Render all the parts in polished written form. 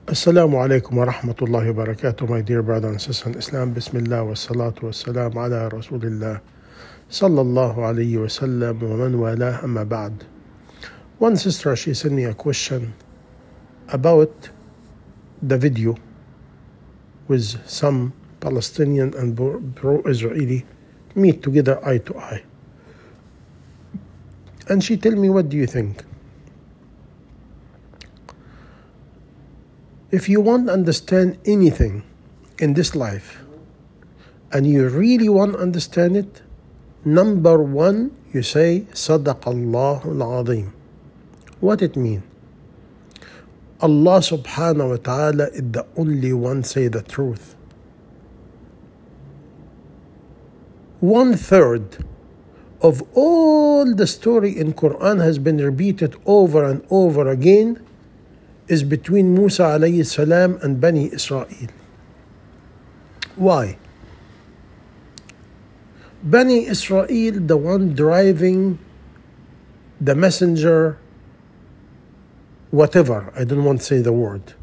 Assalamu alaikum wa rahmatullahi wa barakatuh, my dear brother and sister in Islam. Bismillah wa salatu wa salam ala Rasulillah sallallahu alayhi wa sallam wa man wala amma ba'd. One sister, she sent me a question about the video with some Palestinian and pro-Israeli meet together eye to eye. And she tell me, what do you think? If you want to understand anything in this life, and you really want to understand it, number one, you say, Sadaqallahu al-Azim. What it mean? Allah subhanahu wa ta'ala is the only one say the truth. 1/3 of all the story in Quran has been repeated over and over again is between Musa alayhi salam and Bani Israel. Why? Bani Israel, the one driving the messenger, whatever, I don't want to say the word.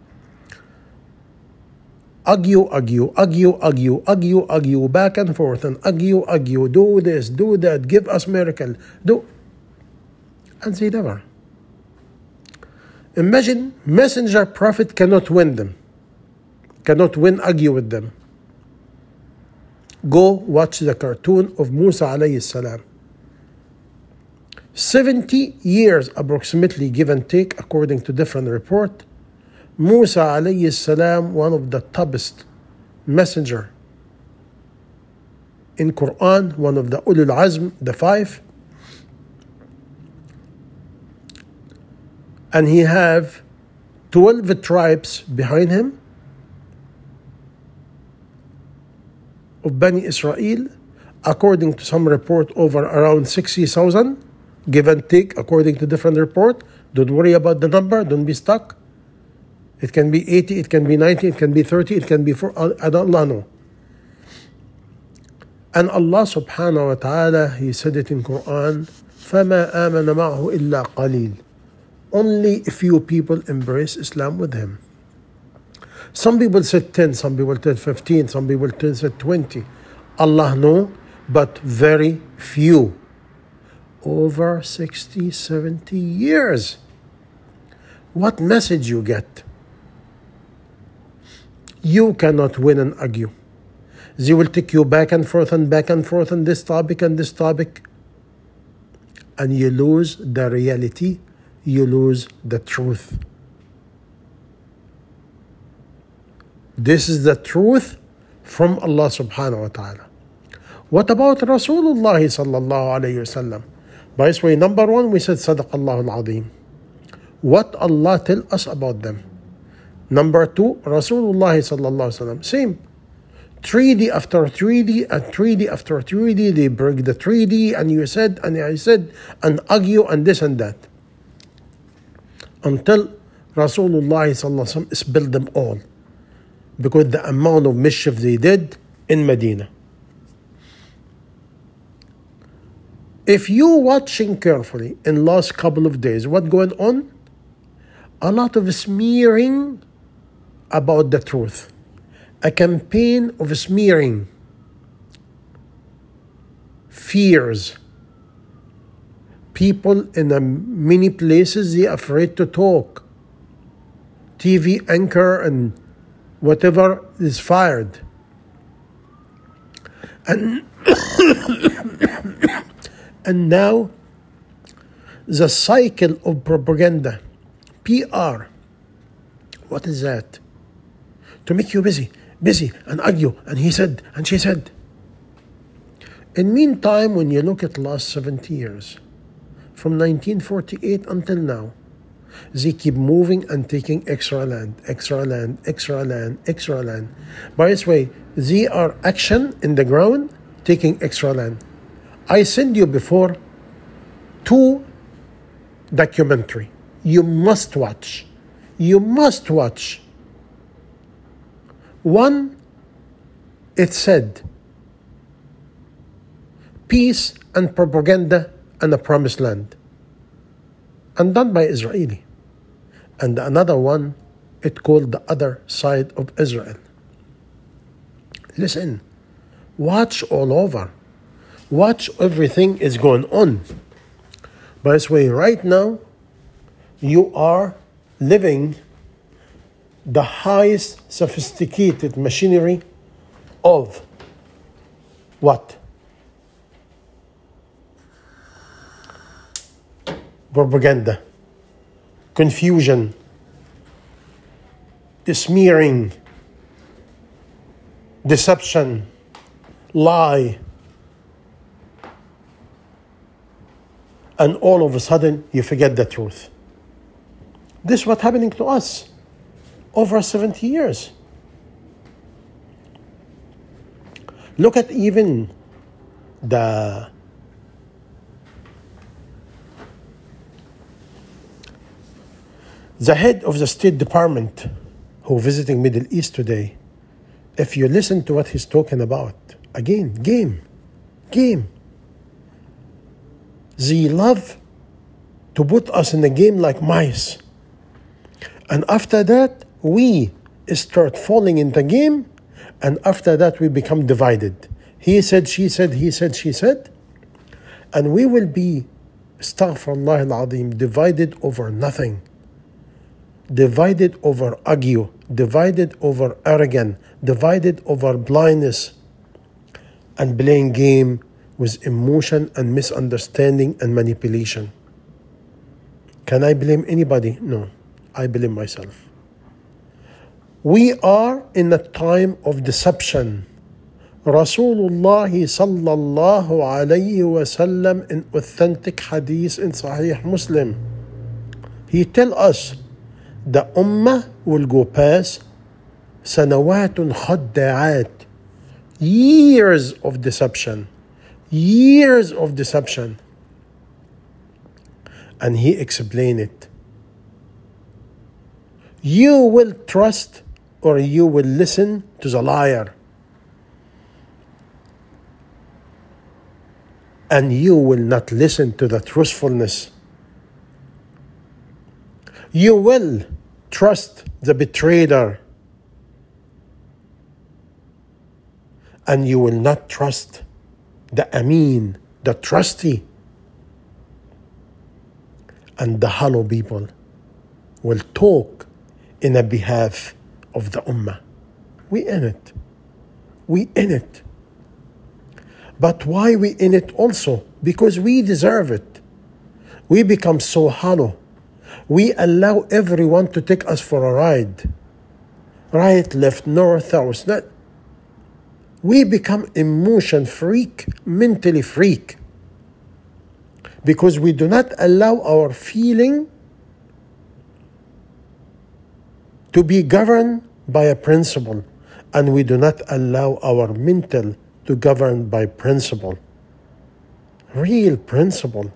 Argue, back and forth, and argue, do this, do that, give us miracle, do. And they never. Imagine, messenger prophet cannot win them, argue with them. Go watch the cartoon of Musa alayhi salam. 70 years approximately, give and take, according to different report. Musa alayhi salam, one of the toppest messenger in Quran, one of the Ulul Azm, the 5. And he have 12 tribes behind him of Bani Israel, according to some report over around 60,000, give and take, according to different report. Don't worry about the number, don't be stuck. It can be 80, it can be 90, it can be 30, it can be 4, I don't know. And Allah subhanahu wa ta'ala, He said it in Quran, فَمَا آمَنَ مَعْهُ إِلَّا قَلِيلٌ. Only a few people embrace Islam with him. Some people said 10, some people said 15, some people said 20. Allah know, but very few. Over 60, 70 years. What message you get? You cannot win and argue. They will take you back and forth on this topic and this topic. And you lose the reality. You lose the truth. This is the truth from Allah subhanahu wa ta'ala. What about Rasulullah sallallahu alayhi wasallam? By this way, number one, we said Sadaqallahu al-Azim. What Allah tell us about them. Number two, Rasulullah sallallahu alayhi wasallam, same. 3D after 3D and 3D after 3D, they break the 3D, and you said, and I said, and argue, and this and that. Until Rasulullah sallallahu alaihi wasallam spilled them all, because the amount of mischief they did in Medina. If you watching carefully in last couple of days, what going on? A lot of smearing about the truth, a campaign of smearing, fears. People in many places, they are afraid to talk. TV anchor and whatever is fired. And, and now, the cycle of propaganda, PR, what is that? To make you busy, and argue, and he said, and she said. In meantime, when you look at last 70 years, from 1948 until now, they keep moving and taking extra land. By this way, they are action in the ground, taking extra land. I sent you before 2 documentary. You must watch. One, it said, peace and propaganda and the promised land, and done by Israeli. And another one, It's called the other side of Israel. Listen, watch all over. Watch everything is going on. By this way, right now, you are living the highest sophisticated machinery of what? Propaganda, confusion, smearing, deception, lie. And all of a sudden, you forget the truth. This is what's happening to us over 70 years. Look at even the head of the State Department who visiting Middle East today. If you listen to what he's talking about, again, game. They love to put us in a game like mice. And after that, we start falling in the game. And after that, we become divided. He said, she said, he said, she said. And we will be, astaghfirullah al-azim, divided over nothing. Divided over ague. Divided over arrogance. Divided over blindness. And playing game with emotion and misunderstanding and manipulation. Can I blame anybody? No, I blame myself. We are in a time of deception. Rasulullah sallallahu alayhi wasallam in authentic hadith in Sahih Muslim, he tell us the ummah will go past sanawatun khadda'at, years of deception. Years of deception. And he explained it. You will trust or you will listen to the liar. And you will not listen to the truthfulness. You will trust the betrayer. And you will not trust the Ameen, the trusty. And the hollow people will talk in a behalf of the Ummah. We in it. We in it. But why we in it also? Because we deserve it. We become so hollow. We allow everyone to take us for a ride. Right, left, north, south. We become emotion freak, mentally freak. Because we do not allow our feeling to be governed by a principle. And we do not allow our mental to govern by principle. Real principle.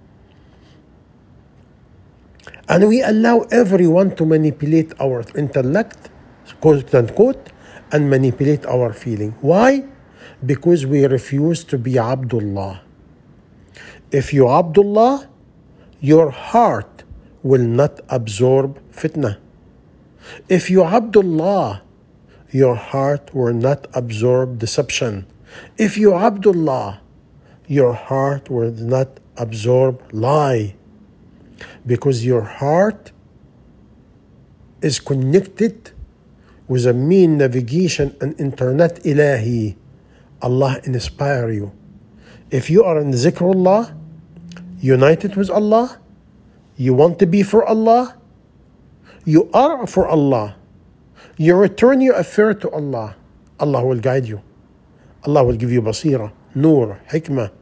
And we allow everyone to manipulate our intellect, quote unquote, and manipulate our feeling. Why? Because we refuse to be Abdullah. If you Abdullah, your heart will not absorb fitna. If you Abdullah, your heart will not absorb deception. If you Abdullah, your heart will not absorb lie. Because your heart is connected with a mean navigation and internet ilahi. Allah inspire you. If you are in zikrullah, united with Allah, you want to be for Allah, you are for Allah, you return your affair to Allah, Allah will guide you. Allah will give you basira, nur, hikmah.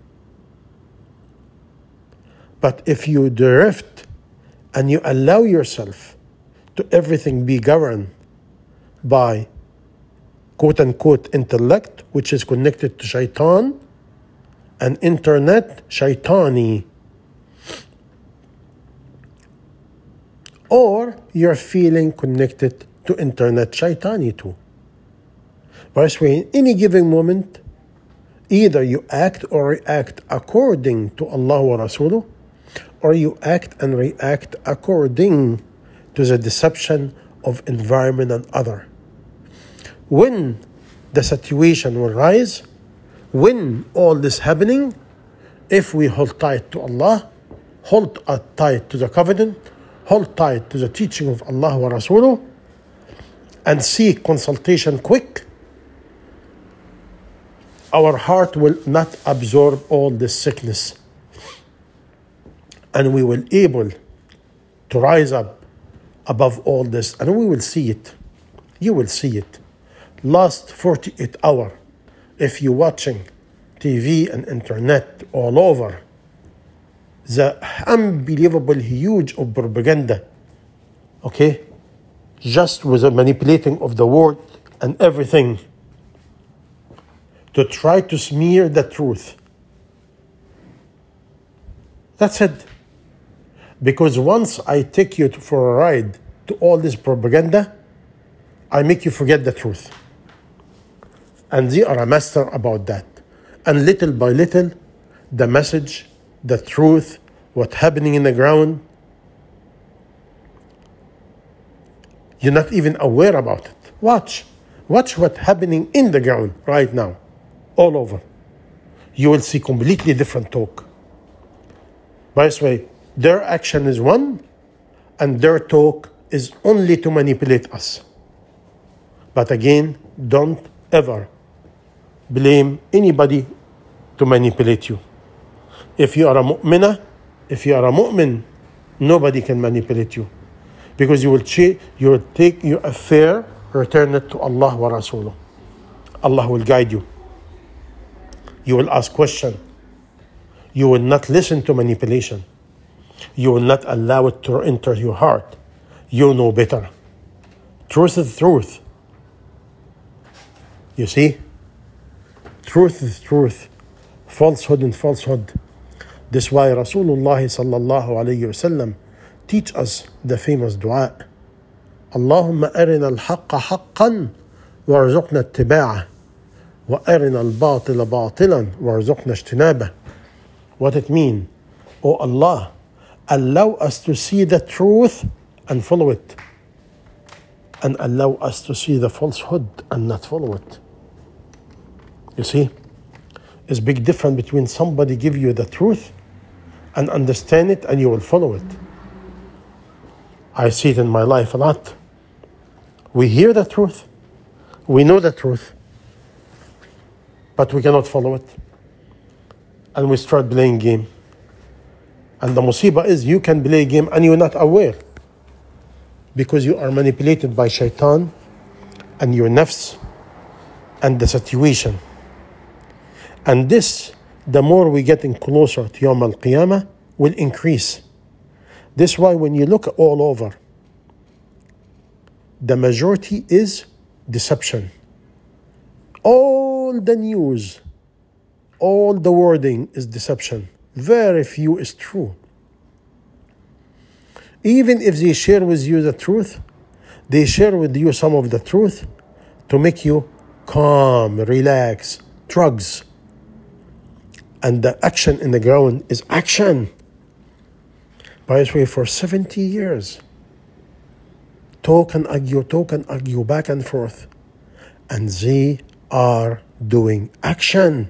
But if you drift and you allow yourself to everything be governed by quote-unquote intellect, which is connected to shaitan, and internet shaitani, or you're feeling connected to internet shaitani too. By this way, in any given moment, either you act or react according to Allah wa Rasuluh, or you act and react according to the deception of environment and other. When the situation will rise, when all this happening, if we hold tight to Allah, hold tight to the covenant, hold tight to the teaching of Allah wa Rasuluh, and seek consultation quick, our heart will not absorb all this sickness. And we will able to rise up above all this, and we will see it. You will see it. Last 48 hours, if you're watching TV and internet all over, the unbelievable huge of propaganda, okay, just with the manipulating of the word and everything to try to smear the truth. That's it. Because once I take you for a ride to all this propaganda, I make you forget the truth. And they are a master about that. And little by little, the message, the truth, what's happening in the ground, you're not even aware about it. Watch what's happening in the ground right now, all over. You will see completely different talk. By the way, their action is one, and their talk is only to manipulate us. But again, don't ever blame anybody to manipulate you. If you are a mu'minah, if you are a mu'min, nobody can manipulate you. Because you will take your affair, return it to Allah wa Rasuluh. Allah will guide you. You will ask questions. You will not listen to manipulation. You will not allow it to enter your heart. You know better. Truth is truth. You see? Truth is truth. Falsehood and falsehood. This is why Rasulullah sallallahu alayhi wasallam teach us the famous dua. Allahumma arina al-haqqa haqqan warzuqna ittiba'ah wa arina al-batila batilan warzuqna ijtinabah. What it mean? Oh Allah, allow us to see the truth and follow it. And allow us to see the falsehood and not follow it. You see? It's a big difference between somebody give you the truth and understand it and you will follow it. I see it in my life a lot. We hear the truth. We know the truth. But we cannot follow it. And we start playing game. And the musibah is you can play a game and you're not aware. Because you are manipulated by shaitan and your nafs and the situation. And this, the more we getting closer to Yawm al-Qiyamah, will increase. This is why when you look all over, the majority is deception. All the news, all the wording is deception. Very few is true. Even if they share with you the truth, they share with you some of the truth to make you calm, relax, drugs. And the action in the ground is action. By the way, for 70 years, talk and argue back and forth. And they are doing action.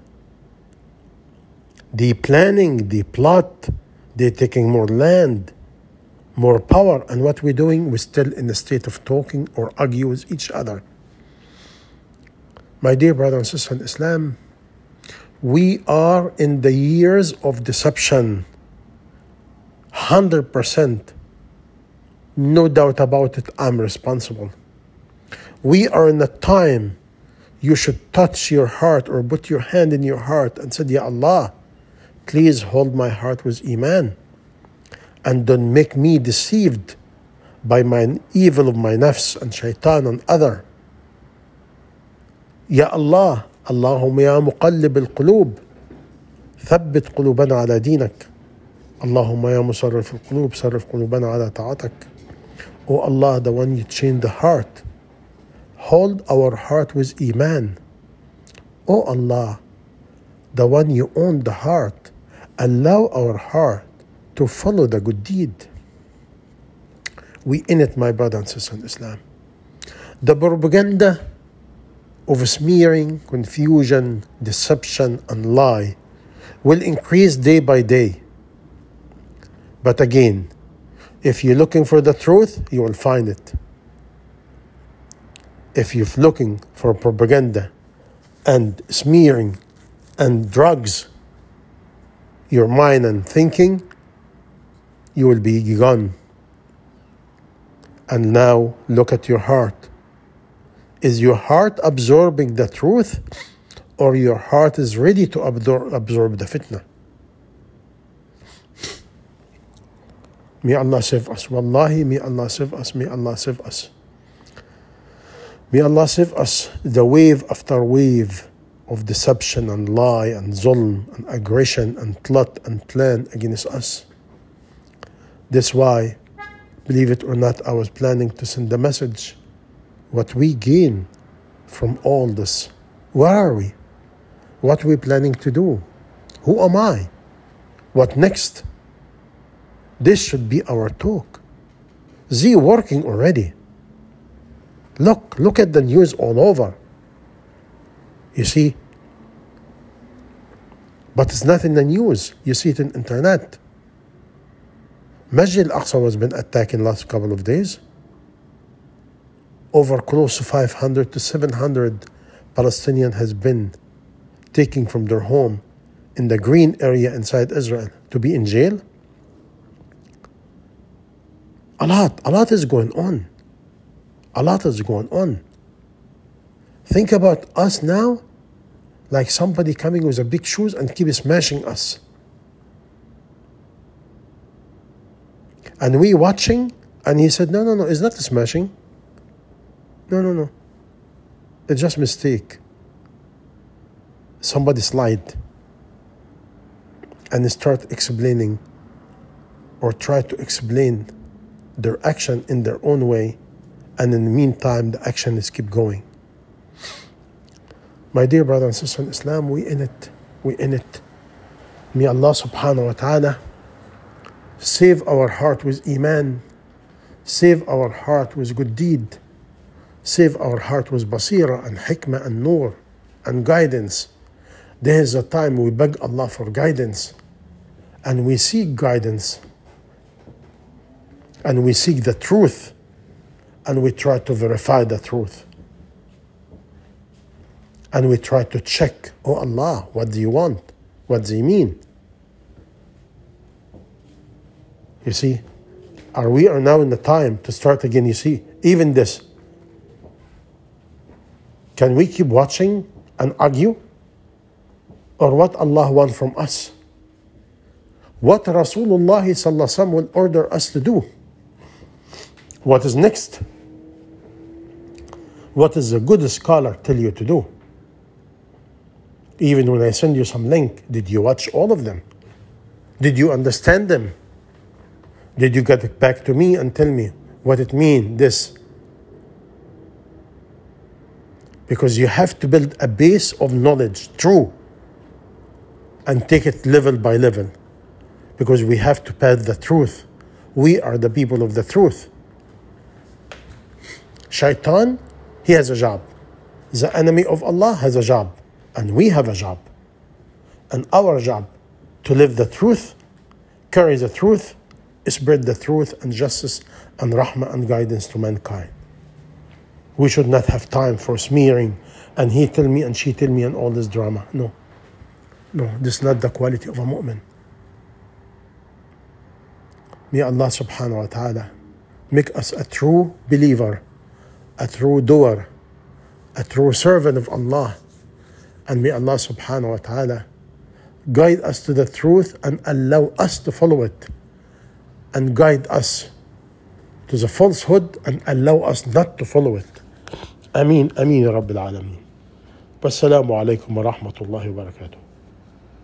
They planning, they plot, they're taking more land, more power. And what we're doing, we're still in the state of talking or argue with each other. My dear brothers and sisters in Islam, we are in the years of deception. 100%. No doubt about it, I'm responsible. We are in a time you should touch your heart or put your hand in your heart and say, Ya Allah, please hold my heart with Iman. And don't make me deceived by my evil of my nafs and shaitan and other. Ya Allah, Allahumma ya muqallib al-qulub, thabbit qulubana ala dinak. Allahumma ya musarrif al-qulub, sarrif qulubana ala ta'atak. Oh Allah, the one you change the heart, hold our heart with Iman. Oh Allah, the one you own the heart, allow our heart to follow the good deed. We in it, my brother and sister in Islam. The propaganda of smearing, confusion, deception, and lie will increase day by day. But again, if you're looking for the truth, you will find it. If you're looking for propaganda and smearing and drugs your mind and thinking, you will be gone. And now look at your heart. Is your heart absorbing the truth, or your heart is ready to absorb the fitna? May Allah save us. Wallahi, may Allah save us. May Allah save us. May Allah save us. The wave after wave of deception and lie and zulm and aggression and plot and plan against us. That's why, believe it or not, I was planning to send a message. What we gain from all this. Where are we? What are we planning to do? Who am I? What next? This should be our talk. Z working already. Look at the news all over. You see? But it's not in the news. You see it in internet. Masjid al-Aqsa has been attacked in the last couple of days. Over close to 500 to 700 Palestinians has been taken from their home in the green area inside Israel to be in jail. A lot is going on. A lot is going on. Think about us now, like somebody coming with a big shoes and keep smashing us. And we watching, and he said, no, it's not a smashing. No. It's just mistake. Somebody slide and start explaining or try to explain their action in their own way, and in the meantime the action is keep going. My dear brother and sister in Islam, we in it. May Allah subhanahu wa ta'ala save our heart with iman, save our heart with good deed, save our heart with basira and hikmah and nur and guidance. There is a time we beg Allah for guidance, and we seek guidance, and we seek the truth, and we try to verify the truth, and we try to check, oh Allah, what do you want? What do you mean? You see, we are now in the time to start again. You see, even this. Can we keep watching and argue? Or what Allah wants from us? What Rasulullah sallallahu alaihi wasallam will order us to do? What is next? What is a good scholar tell you to do? Even when I send you some link, did you watch all of them? Did you understand them? Did you get back to me and tell me what it means, this? Because you have to build a base of knowledge, true, and take it level by level. Because we have to pass the truth. We are the people of the truth. Shaitan, he has a job. The enemy of Allah has a job. And we have a job. And our job to live the truth, carry the truth, spread the truth and justice and rahmah and guidance to mankind. We should not have time for smearing and he tell me and she tell me and all this drama. No, this is not the quality of a mu'min. May Allah subhanahu wa ta'ala make us a true believer, a true doer, a true servant of Allah. And may Allah subhanahu wa ta'ala guide us to the truth and allow us to follow it, and guide us to the falsehood and allow us not to follow it. Ameen, ameen, ya Rabbil Alameen. Wassalamu alaikum wa rahmatullahi wa barakatuh.